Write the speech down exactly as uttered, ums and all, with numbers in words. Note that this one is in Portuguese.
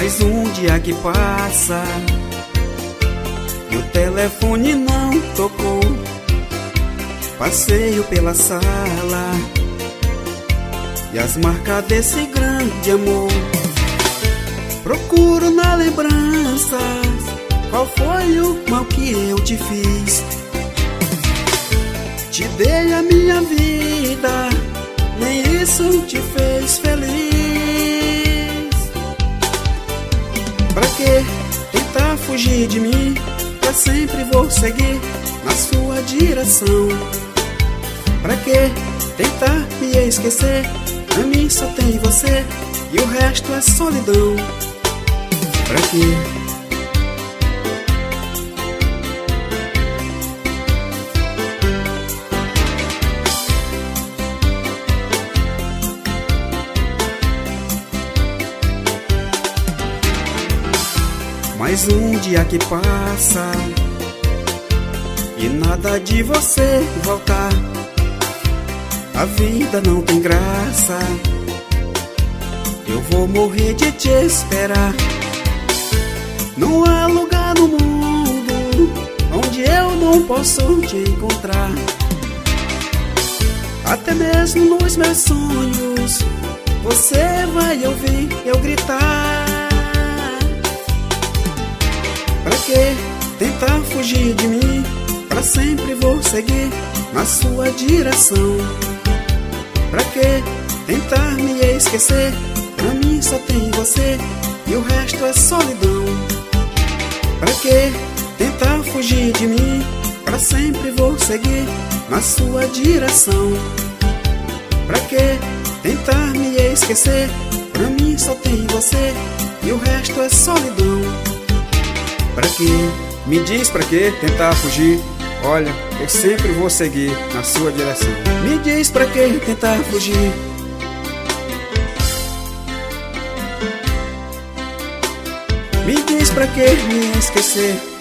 Mais um dia que passa e o telefone não tocou. Passeio pela sala e as marcas desse grande amor. Procuro na lembrança qual foi o mal que eu te fiz. Te dei a minha vida, nem isso te fez feliz. Pra que tentar fugir de mim? Eu sempre vou seguir na sua direção. Pra que tentar me esquecer? Pra mim só tem você e o resto é solidão. Pra que? Mais um dia que passa e nada de você voltar. A vida não tem graça, eu vou morrer de te esperar. Não há lugar no mundo onde eu não posso te encontrar. Até mesmo nos meus sonhos você vai ouvir eu gritar. Pra que tentar fugir de mim? Pra sempre vou seguir na sua direção. Pra que tentar me esquecer? Pra mim só tem você e o resto é solidão. Pra que tentar fugir de mim? Pra sempre vou seguir na sua direção. Pra que tentar me esquecer? Pra mim só tem você e o resto é solidão. Pra que? Me diz pra que tentar fugir? Olha, eu sempre vou seguir na sua direção. Me diz pra que tentar fugir? Me diz pra que me esquecer?